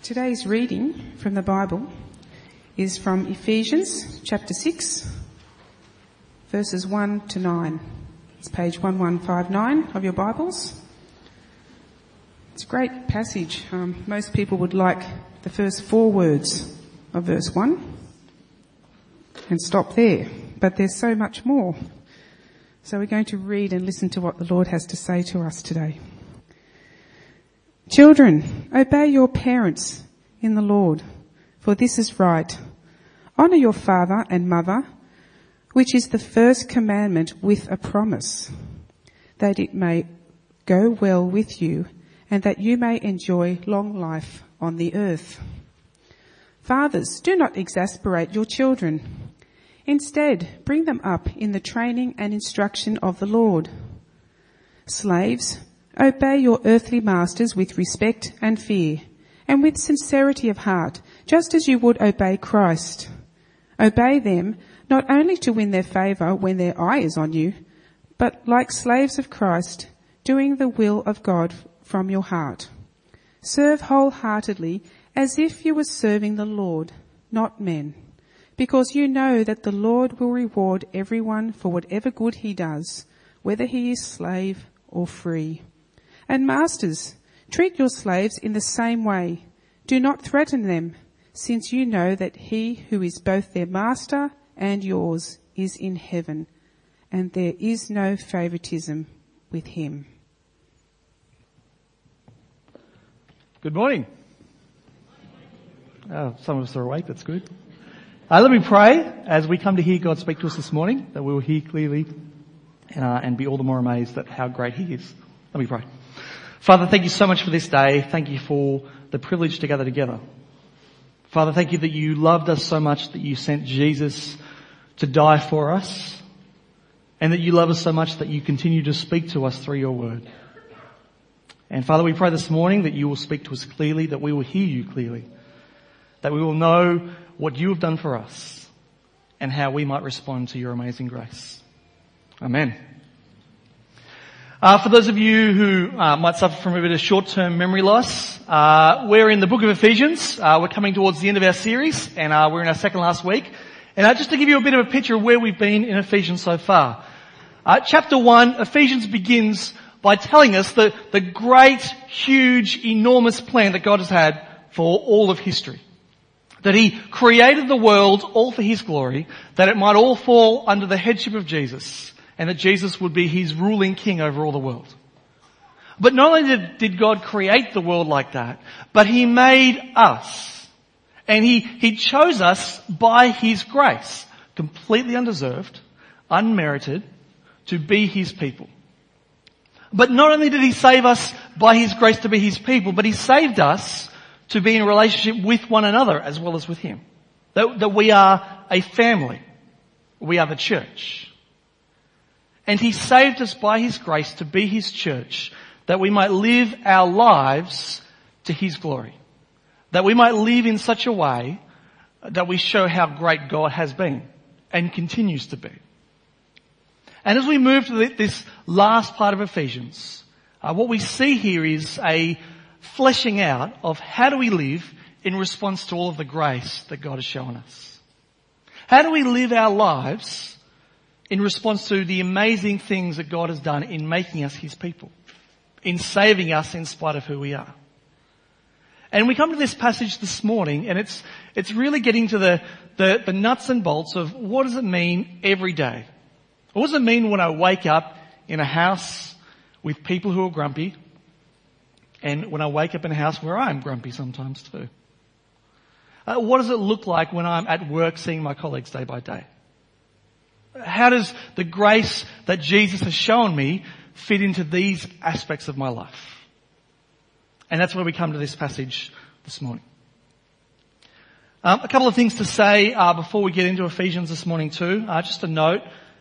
Today's reading from the Bible is from Ephesians chapter 6, verses 1 to 9. It's page 1159 of your Bibles. It's a great passage. Most people would like the first 4 words of verse 1 and stop there, but there's so much more. So we're going to read and listen to what the Lord has to say to us today. Children, obey your parents in the Lord, for this is right. Honour your father and mother, which is the first commandment with a promise, that it may go well with you and that you may enjoy long life on the earth. Fathers, do not exasperate your children. Instead, bring them up in the training and instruction of the Lord. Slaves, obey your earthly masters with respect and fear, and with sincerity of heart, just as you would obey Christ. Obey them, not only to win their favour when their eye is on you, but like slaves of Christ, doing the will of God from your heart. Serve wholeheartedly, as if you were serving the Lord, not men, because you know that the Lord will reward everyone for whatever good he does, whether he is slave or free. And masters, treat your slaves in the same way. Do not threaten them, since you know that he who is both their master and yours is in heaven, and there is no favouritism with him. Good morning. Some of us are awake, that's good. Let me pray as we come to hear God speak to us this morning, that we will hear clearly and be all the more amazed at how great he is. Let me pray. Father, thank you so much for this day. Thank you for the privilege to gather together. Father, thank you that you loved us so much that you sent Jesus to die for us, and that you love us so much that you continue to speak to us through your word. And Father, we pray this morning that you will speak to us clearly, that we will hear you clearly, that we will know what you have done for us and how we might respond to your amazing grace. Amen. For those of you who might suffer from a bit of short-term memory loss, we're in the book of Ephesians. We're coming towards the end of our series, and we're in our second last week. And just to give you a bit of a picture of where we've been in Ephesians so far. Chapter 1, Ephesians begins by telling us the great, huge, enormous plan that God has had for all of history. That he created the world all for his glory, that it might all fall under the headship of Jesus, and that Jesus would be his ruling king over all the world. But not only did God create the world like that, but he made us. And he chose us by his grace, completely undeserved, unmerited, to be his people. But not only did he save us by his grace to be his people, but he saved us to be in a relationship with one another as well as with him. That we are a family. We are the church. And he saved us by his grace to be his church, that we might live our lives to his glory. That we might live in such a way that we show how great God has been and continues to be. And as we move to this last part of Ephesians, what we see here is a fleshing out of how do we live in response to all of the grace that God has shown us. How do we live our lives in response to the amazing things that God has done in making us his people, in saving us in spite of who we are. And we come to this passage this morning, and it's really getting to the nuts and bolts of what does it mean every day? What does it mean when I wake up in a house with people who are grumpy, and when I wake up in a house where I'm grumpy sometimes too? What does it look like when I'm at work seeing my colleagues day by day? How does the grace that Jesus has shown me fit into these aspects of my life? And that's where we come to this passage this morning. A couple of things to say before we get into Ephesians this morning too. Just a note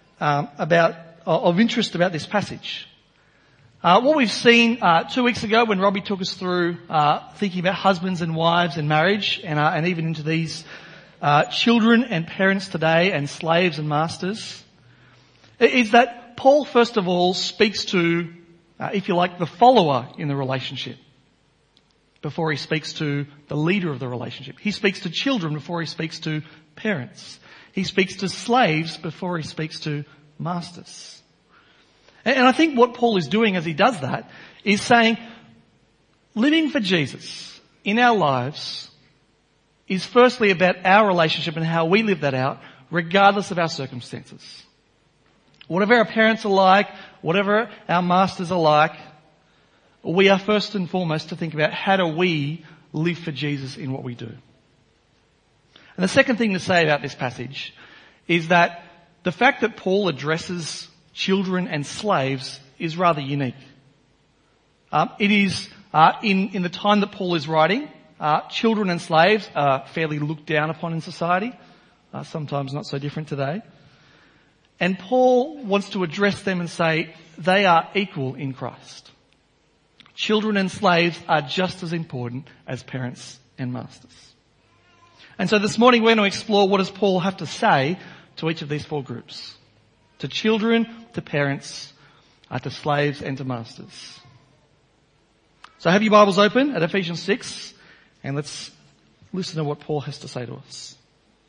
of interest about this passage. What we've seen 2 weeks ago when Robbie took us through thinking about husbands and wives and marriage, and even into these children and parents today and slaves and masters, is that Paul first of all speaks to, if you like, the follower in the relationship. before he speaks to the leader of the relationship. He speaks to children before he speaks to parents. He speaks to slaves before he speaks to masters. And I think what Paul is doing as he does that is saying, living for Jesus in our lives is firstly about our relationship and how we live that out, regardless of our circumstances. Whatever our parents are like, whatever our masters are like, we are first and foremost to think about how do we live for Jesus in what we do. And the second thing to say about this passage is that the fact that Paul addresses children and slaves is rather unique. It is in the time that Paul is writing, children and slaves are fairly looked down upon in society, sometimes not so different today. And Paul wants to address them and say they are equal in Christ. Children and slaves are just as important as parents and masters. And so this morning we're going to explore what does Paul have to say to each of these four groups. To children, to parents, to slaves and to masters. So have your Bibles open at Ephesians 6 and let's listen to what Paul has to say to us.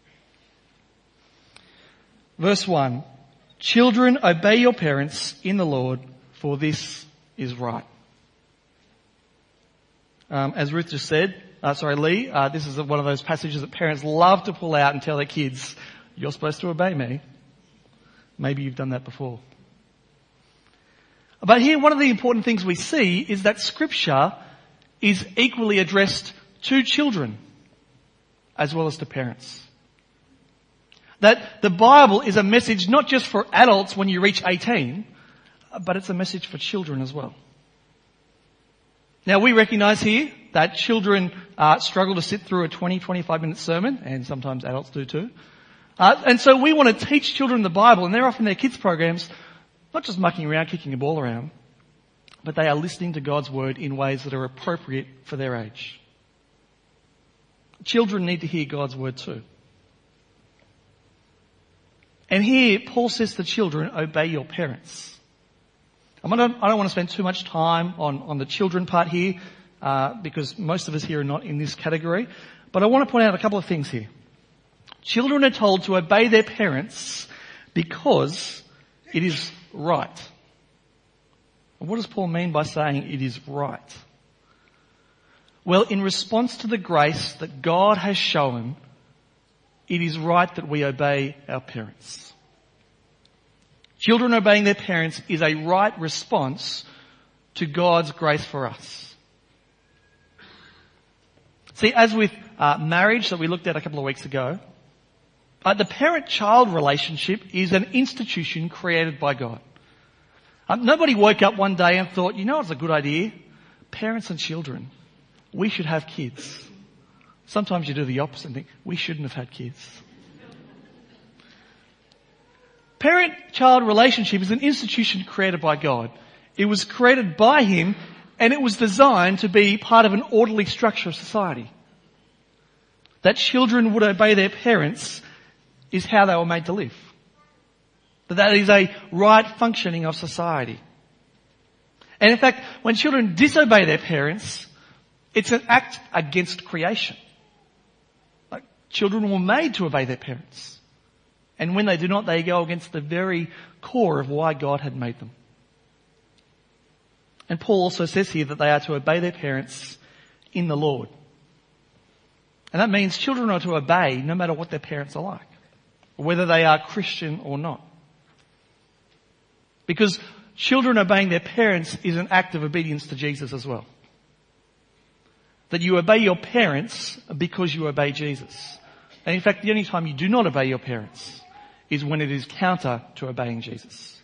Verse 1, children, obey your parents in the Lord, for this is right. As Ruth just said, Lee, this is one of those passages that parents love to pull out and tell their kids, you're supposed to obey me. Maybe you've done that before. But here, one of the important things we see is that Scripture is equally addressed to children as well as to parents. That the Bible is a message not just for adults when you reach 18, but it's a message for children as well. Now we recognise here that children struggle to sit through a 20-25 minute sermon, and sometimes adults do too. And so we want to teach children the Bible, and they're often their kids' programs, not just mucking around, kicking a ball around, but they are listening to God's Word in ways that are appropriate for their age. Children need to hear God's Word too. And here, Paul says to children, obey your parents. I don't want to spend too much time on the children part here, because most of us here are not in this category. But I want to point out a couple of things here. Children are told to obey their parents because it is right. And what does Paul mean by saying it is right? Well, in response to the grace that God has shown, it is right that we obey our parents. Children obeying their parents is a right response to God's grace for us. See, as with marriage that we looked at a couple of weeks ago, the parent-child relationship is an institution created by God. Nobody woke up one day and thought, you know what's a good idea? Parents and children, we should have kids. Sometimes you do the opposite and think, we shouldn't have had kids. Parent-child relationship is an institution created by God. It was created by Him and it was designed to be part of an orderly structure of society. That children would obey their parents is how they were made to live. That is a right functioning of society. And in fact, when children disobey their parents, it's an act against creation. Like, children were made to obey their parents. And when they do not, they go against the very core of why God had made them. And Paul also says here that they are to obey their parents in the Lord. And that means children are to obey no matter what their parents are like, whether they are Christian or not. Because children obeying their parents is an act of obedience to Jesus as well. That you obey your parents because you obey Jesus. And in fact, the only time you do not obey your parents is when it is counter to obeying Jesus.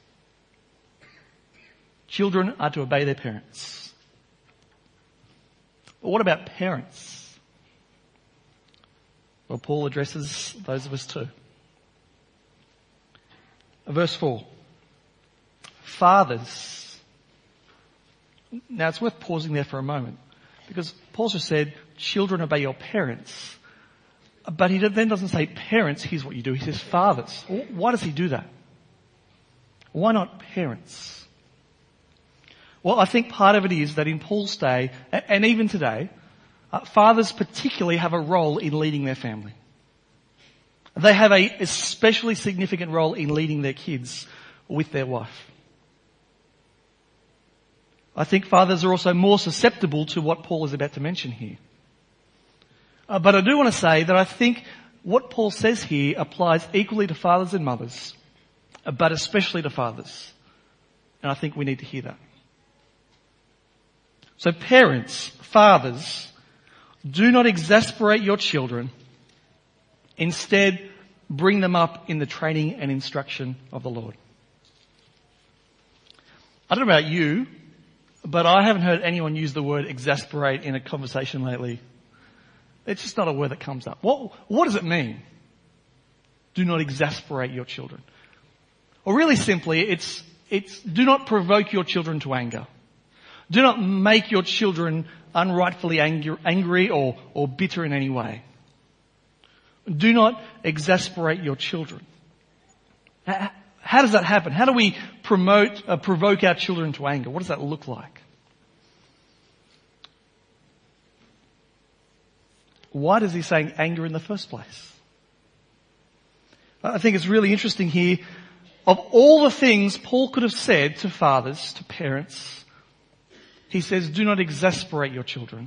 Children are to obey their parents. But what about parents? Well, Paul addresses those of us too. Verse 4. Fathers. Now it's worth pausing there for a moment, because Paul just said, children obey your parents. But he then doesn't say, parents, here's what you do. He says, fathers. Why does he do that? Why not parents? Well, I think part of it is that in Paul's day, and even today, fathers particularly have a role in leading their family. They have a especially significant role in leading their kids with their wife. I think fathers are also more susceptible to what Paul is about to mention here. But I do want to say that I think what Paul says here applies equally to fathers and mothers, but especially to fathers. And I think we need to hear that. So parents, fathers, do not exasperate your children. Instead, bring them up in the training and instruction of the Lord. I don't know about you, but I haven't heard anyone use the word exasperate in a conversation lately. It's just not a word that comes up. What does it mean? Do not exasperate your children. Or really simply, it's do not provoke your children to anger. Do not make your children unrightfully angry or bitter in any way. Do not exasperate your children. How does that happen? How do we provoke our children to anger? What does that look like? Why does he say anger in the first place? I think it's really interesting here. Of all the things Paul could have said to fathers, to parents, he says, do not exasperate your children.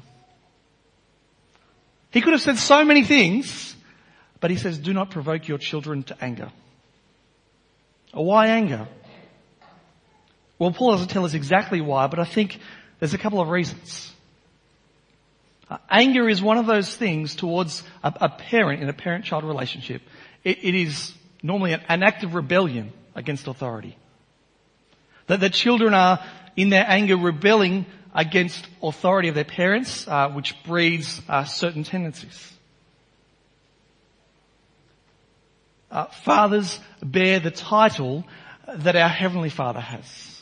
He could have said so many things, but he says, do not provoke your children to anger. Why anger? Well, Paul doesn't tell us exactly why, but I think there's a couple of reasons. Anger is one of those things towards a parent in a parent-child relationship. It is normally an act of rebellion against authority. That the children are, in their anger, rebelling against authority of their parents, which breeds certain tendencies. Fathers bear the title that our Heavenly Father has.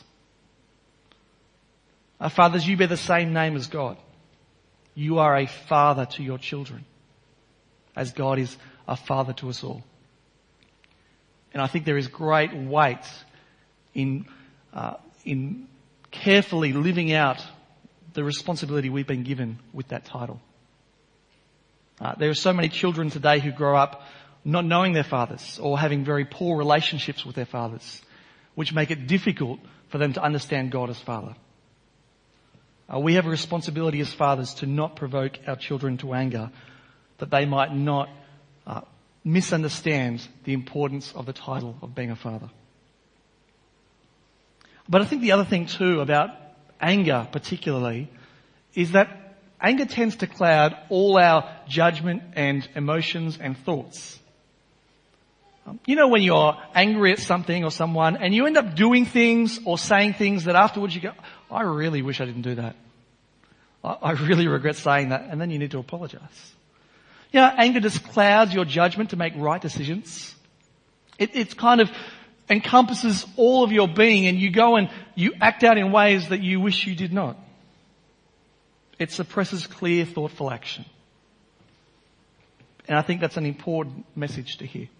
Fathers, you bear the same name as God. You are a father to your children, as God is a father to us all. And I think there is great weight in carefully living out the responsibility we've been given with that title. There are so many children today who grow up not knowing their fathers or having very poor relationships with their fathers, which make it difficult for them to understand God as Father. We have a responsibility as fathers to not provoke our children to anger, that they might not misunderstand the importance of the title of being a father. But I think the other thing too about anger particularly is that anger tends to cloud all our judgment and emotions and thoughts. You know when you're angry at something or someone and you end up doing things or saying things that afterwards you go, I really wish I didn't do that. I really regret saying that. And then you need to apologize. You know, anger just clouds your judgment to make right decisions. It kind of encompasses all of your being, and you go and you act out in ways that you wish you did not. It suppresses clear, thoughtful action. And I think that's an important message to hear.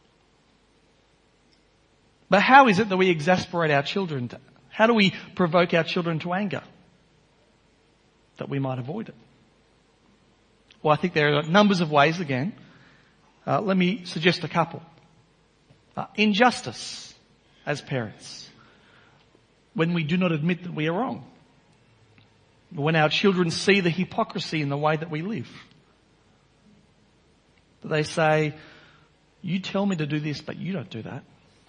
But how is it that we exasperate our children? How do we provoke our children to anger? That we might avoid it. Well, I think there are numbers of ways again. Let me suggest a couple. Injustice as parents. When we do not admit that we are wrong. When our children see the hypocrisy in the way that we live. They say, you tell me to do this, but you don't do that.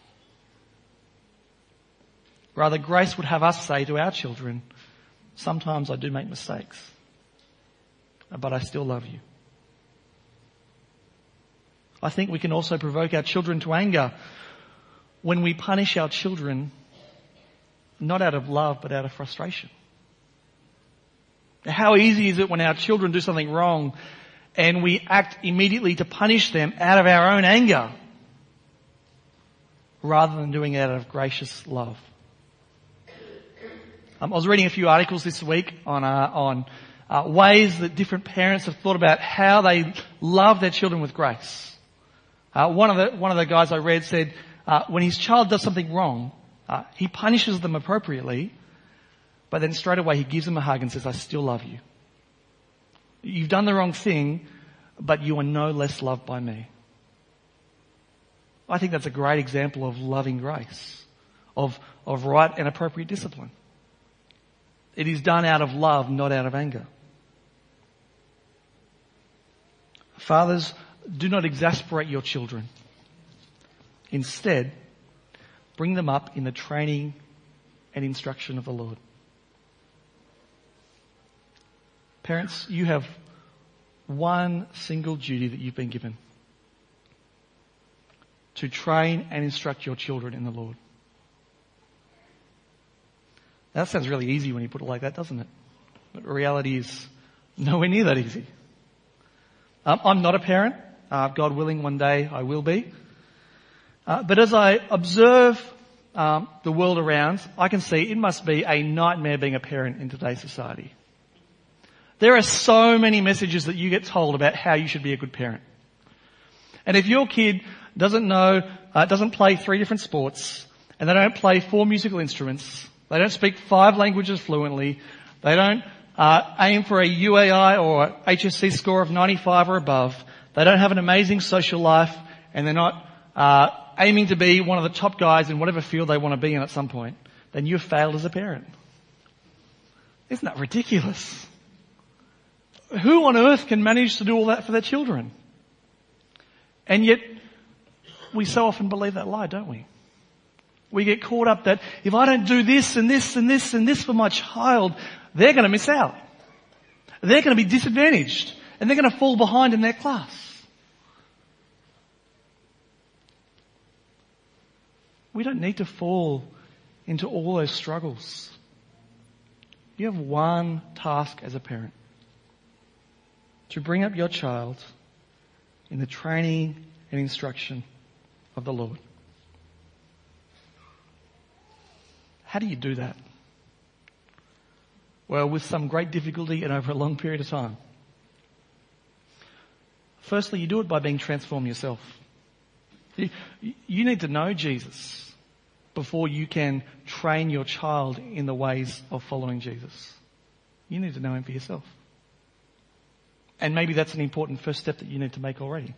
Rather, Grace would have us say to our children, sometimes I do make mistakes, but I still love you. I think we can also provoke our children to anger when we punish our children not out of love but out of frustration. How easy is it when our children do something wrong and we act immediately to punish them out of our own anger rather than doing it out of gracious love? I was reading a few articles this week on ways that different parents have thought about how they love their children with grace. One of the guys I read said when his child does something wrong, he punishes them appropriately, but then straight away he gives them a hug and says, I still love you. You've done the wrong thing, but you are no less loved by me. I think that's a great example of loving grace, of right and appropriate discipline. It is done out of love, not out of anger. Fathers, do not exasperate your children. Instead, bring them up in the training and instruction of the Lord. Parents, you have one single duty that you've been given: to train and instruct your children in the Lord. That sounds really easy when you put it like that, doesn't it? But the reality is nowhere near that easy. I'm not a parent. God willing, one day I will be. But as I observe the world around, I can see it must be a nightmare being a parent in today's society. There are so many messages that you get told about how you should be a good parent. And if your kid doesn't play 3 different sports, and they don't play 4 musical instruments, they don't speak 5 languages fluently, they don't aim for a UAI or HSC score of 95 or above, they don't have an amazing social life, and they're not aiming to be one of the top guys in whatever field they want to be in at some point, then you've failed as a parent. Isn't that ridiculous? Who on earth can manage to do all that for their children? And yet, we so often believe that lie, don't we? We get caught up that if I don't do this and this and this and this for my child, they're going to miss out. They're going to be disadvantaged. And they're going to fall behind in their class. We don't need to fall into all those struggles. You have one task as a parent: to bring up your child in the training and instruction of the Lord. How do you do that? Well, with some great difficulty and over a long period of time. Firstly, you do it by being transformed yourself. You need to know Jesus before you can train your child in the ways of following Jesus. You need to know him for yourself. And maybe that's an important first step that you need to make already.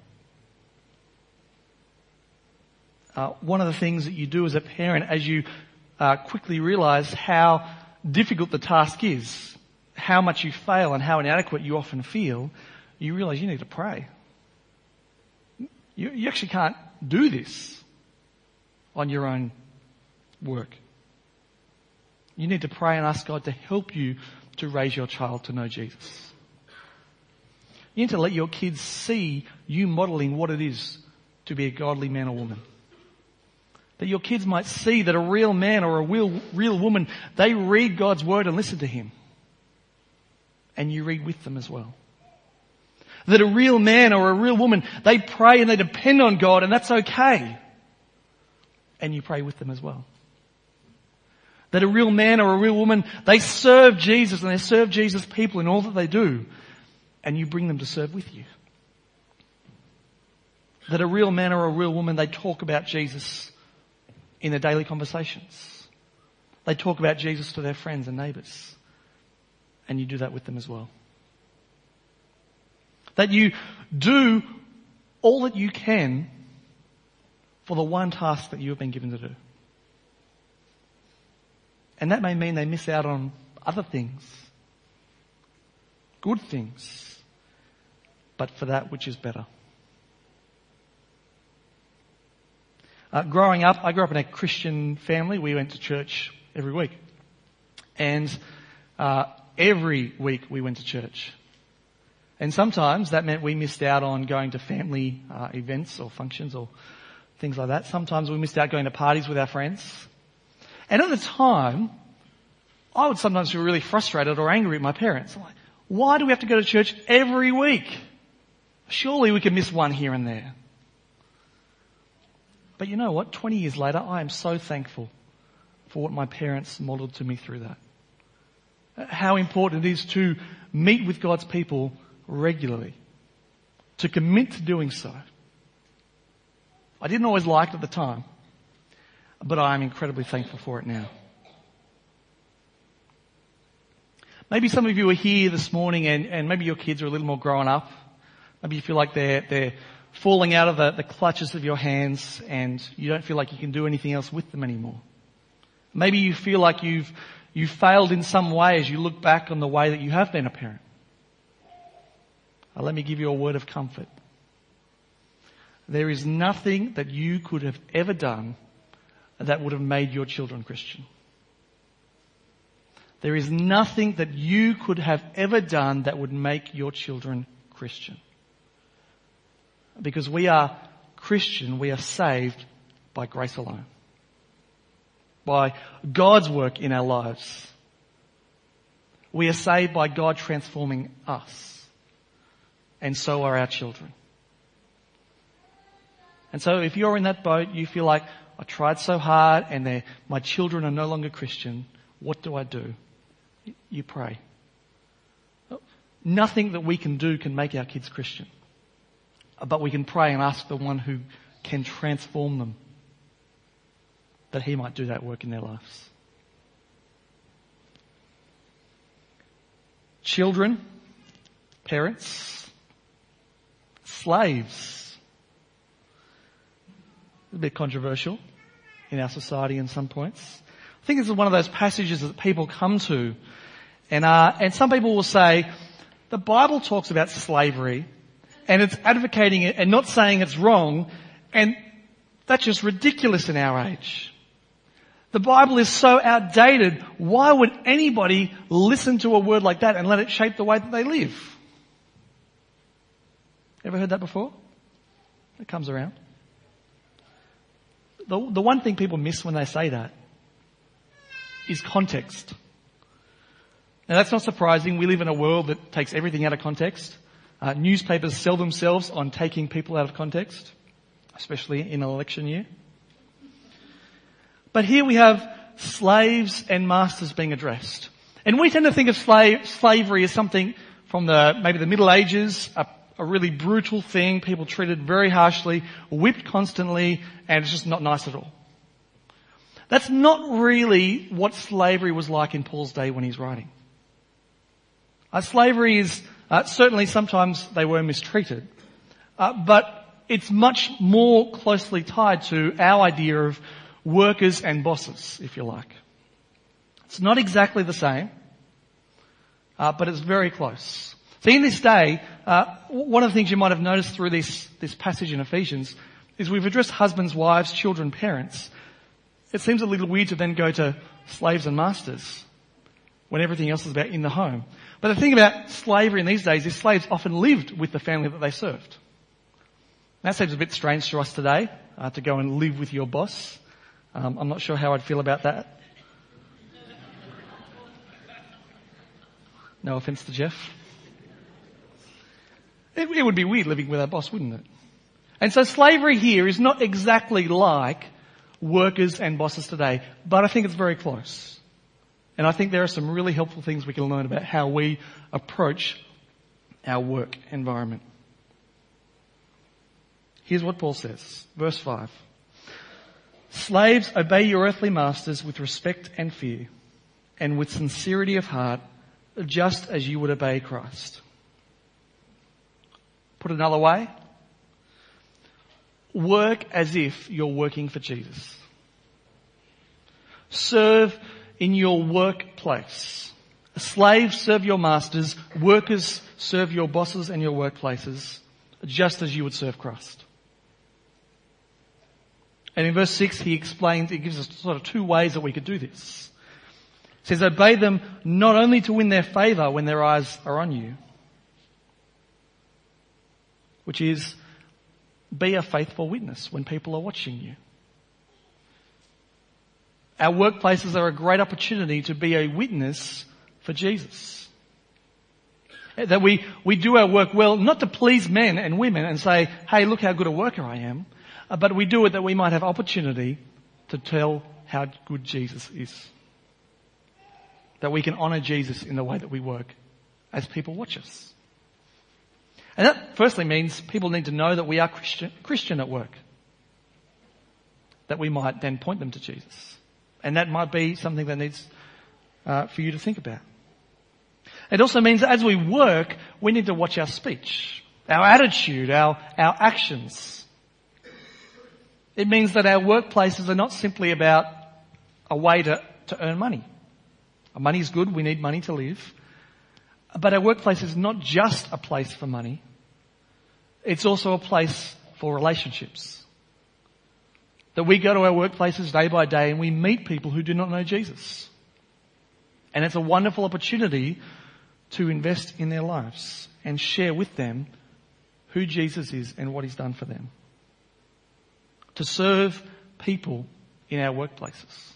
One of the things that you do as a parent, as you quickly realize how difficult the task is, how much you fail and how inadequate you often feel, you realize you need to pray. You actually can't do this on your own work. You need to pray and ask God to help you to raise your child to know Jesus. You need to let your kids see you modeling what it is to be a godly man or woman. That your kids might see that a real man or a real woman, they read God's word and listen to him. And you read with them as well. That a real man or a real woman, they pray and they depend on God, and that's okay. And you pray with them as well. That a real man or a real woman, they serve Jesus and they serve Jesus' people in all that they do. And you bring them to serve with you. That a real man or a real woman, they talk about Jesus in their daily conversations. They talk about Jesus to their friends and neighbours. And you do that with them as well. That you do all that you can for the one task that you have been given to do. And that may mean they miss out on other things, good things, but for that which is better. Growing up, I grew up in a Christian family. We went to church every week. And every week we went to church. And sometimes that meant we missed out on going to family events or functions or things like that. Sometimes we missed out going to parties with our friends. And at the time, I would sometimes feel really frustrated or angry at my parents. I'm like, why do we have to go to church every week? Surely we can miss one here and there. But you know what? 20 years later, I am so thankful for what my parents modeled to me through that. How important it is to meet with God's people regularly. To commit to doing so. I didn't always like it at the time, but I am incredibly thankful for it now. Maybe some of you are here this morning and maybe your kids are a little more grown up. Maybe you feel like they're falling out of the clutches of your hands and you don't feel like you can do anything else with them anymore. Maybe you feel like you've failed in some way as you look back on the way that you have been a parent. Let me give you a word of comfort. There is nothing that you could have ever done that would have made your children Christian. There is nothing that you could have ever done that would make your children Christian. Because we are Christian, we are saved by grace alone. By God's work in our lives. We are saved by God transforming us. And so are our children. And so if you're in that boat, you feel like, I tried so hard and my children are no longer Christian, what do I do? You pray. Nothing that we can do can make our kids Christian. But we can pray and ask the one who can transform them, that he might do that work in their lives. Children, parents, slaves. A bit controversial in our society in some points. I think this is one of those passages that people come to, and some people will say, the Bible talks about slavery, and it's advocating it and not saying it's wrong, and that's just ridiculous in our age. The Bible is so outdated, why would anybody listen to a word like that and let it shape the way that they live? Ever heard that before? It comes around. The one thing people miss when they say that is context. Now that's not surprising. We live in a world that takes everything out of context. Newspapers sell themselves on taking people out of context, especially in an election year. But here we have slaves and masters being addressed. And we tend to think of slavery as something from maybe the Middle Ages, a really brutal thing, people treated very harshly, whipped constantly, and it's just not nice at all. That's not really what slavery was like in Paul's day when he's writing. Slavery is, certainly sometimes they were mistreated, but it's much more closely tied to our idea of workers and bosses, if you like. It's not exactly the same, but it's very close. So in this day, one of the things you might have noticed through this passage in Ephesians is we've addressed husbands, wives, children, parents. It seems a little weird to then go to slaves and masters when everything else is about in the home. But the thing about slavery in these days is slaves often lived with the family that they served. That seems a bit strange to us today, to go and live with your boss. I'm not sure how I'd feel about that. No offense to Jeff. It would be weird living with our boss, wouldn't it? And so slavery here is not exactly like workers and bosses today, but I think it's very close. And I think there are some really helpful things we can learn about how we approach our work environment. Here's what Paul says, verse 5. Slaves, obey your earthly masters with respect and fear, and with sincerity of heart, just as you would obey Christ. Put another way, work as if you're working for Jesus. Serve in your workplace. Slaves, serve your masters. Workers, serve your bosses and your workplaces, just as you would serve Christ. And in verse 6, he gives us sort of two ways that we could do this. He says, obey them not only to win their favour when their eyes are on you, which is be a faithful witness when people are watching you. Our workplaces are a great opportunity to be a witness for Jesus. That we do our work well, not to please men and women and say, hey, look how good a worker I am, but we do it that we might have opportunity to tell how good Jesus is. That we can honour Jesus in the way that we work as people watch us. And that firstly means people need to know that we are Christian at work. That we might then point them to Jesus. And that might be something that needs for you to think about. It also means that as we work, we need to watch our speech, our attitude, our actions. It means that our workplaces are not simply about a way to earn money. Money is good, we need money to live. But our workplace is not just a place for money. It's also a place for relationships. That we go to our workplaces day by day and we meet people who do not know Jesus. And it's a wonderful opportunity to invest in their lives and share with them who Jesus is and what He's done for them. To serve people in our workplaces.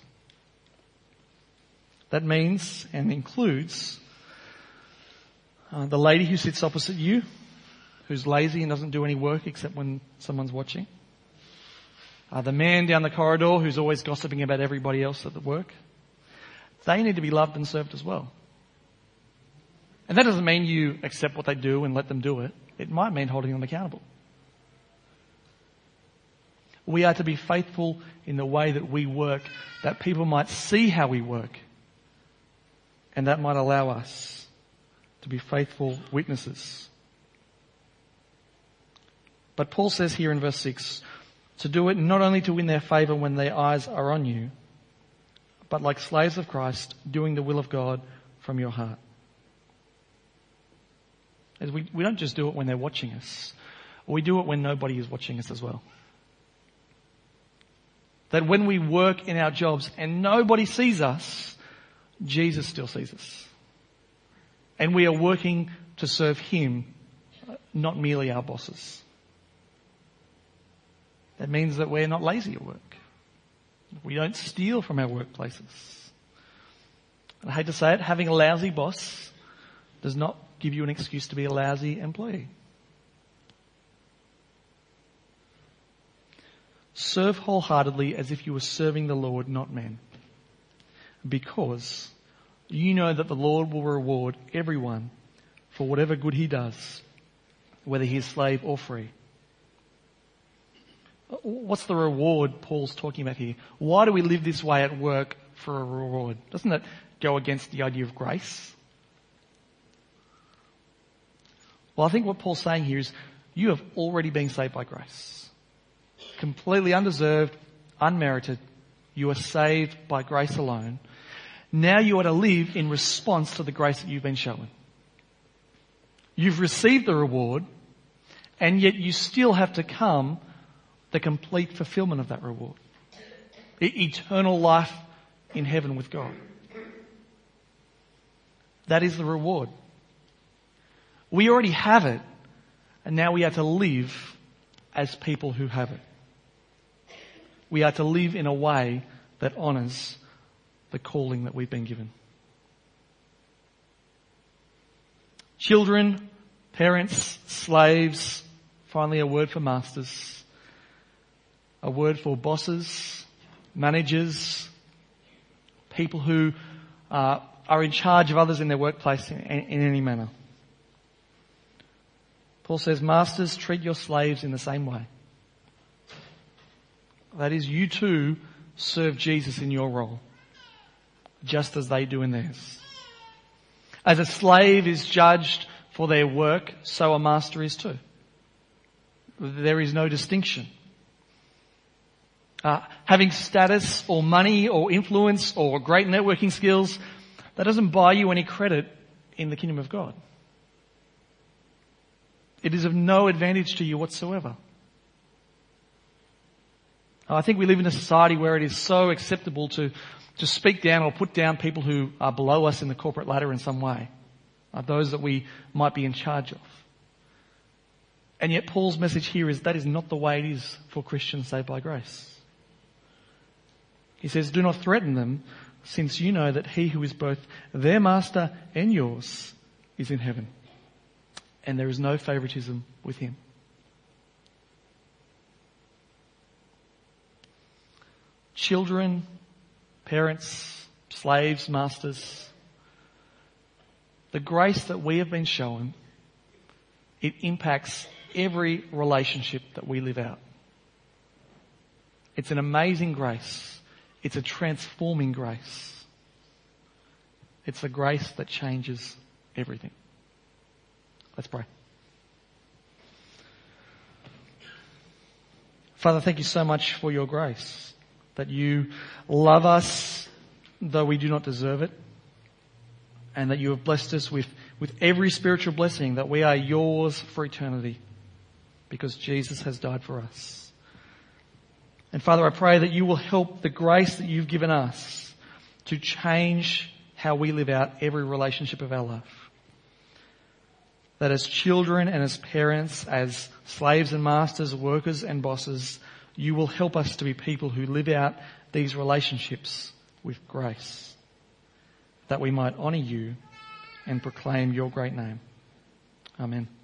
That means and includes the lady who sits opposite you, who's lazy and doesn't do any work except when someone's watching. The man down the corridor who's always gossiping about everybody else at the work. They need to be loved and served as well. And that doesn't mean you accept what they do and let them do it. It might mean holding them accountable. We are to be faithful in the way that we work, that people might see how we work. And that might allow us to be faithful witnesses. But Paul says here in verse 6, to do it not only to win their favour when their eyes are on you, but like slaves of Christ, doing the will of God from your heart. As we don't just do it when they're watching us. We do it when nobody is watching us as well. That when we work in our jobs and nobody sees us, Jesus still sees us. And we are working to serve Him, not merely our bosses. That means that we're not lazy at work. We don't steal from our workplaces. And I hate to say it, having a lousy boss does not give you an excuse to be a lousy employee. Serve wholeheartedly as if you were serving the Lord, not men. Because you know that the Lord will reward everyone for whatever good he does, whether he is slave or free. What's the reward Paul's talking about here? Why do we live this way at work for a reward? Doesn't that go against the idea of grace? Well, I think what Paul's saying here is you have already been saved by grace. Completely undeserved, unmerited. You are saved by grace alone. Now you are to live in response to the grace that you've been shown. You've received the reward, and yet you still have to come the complete fulfillment of that reward. Eternal life in heaven with God. That is the reward. We already have it, and now we are to live as people who have it. We are to live in a way that honours the calling that we've been given. Children, parents, slaves, finally a word for masters. A word for bosses, managers, people who are in charge of others in their workplace in any manner. Paul says, masters, treat your slaves in the same way. That is, you too serve Jesus in your role, just as they do in theirs. As a slave is judged for their work, so a master is too. There is no distinction. Having status or money or influence or great networking skills, that doesn't buy you any credit in the kingdom of God. It is of no advantage to you whatsoever. I think we live in a society where it is so acceptable to speak down or put down people who are below us in the corporate ladder in some way. Those that we might be in charge of. And yet Paul's message here is that is not the way it is for Christians saved by grace. He says, do not threaten them, since you know that he who is both their master and yours is in heaven. And there is no favoritism with him. Children, parents, slaves, masters, the grace that we have been shown, it impacts every relationship that we live out. It's an amazing grace. It's a transforming grace. It's a grace that changes everything. Let's pray. Father, thank you so much for your grace, that you love us though we do not deserve it, and that you have blessed us with every spiritual blessing, that we are yours for eternity because Jesus has died for us. And Father, I pray that you will help the grace that you've given us to change how we live out every relationship of our life. That as children and as parents, as slaves and masters, workers and bosses, you will help us to be people who live out these relationships with grace, that we might honour you and proclaim your great name. Amen.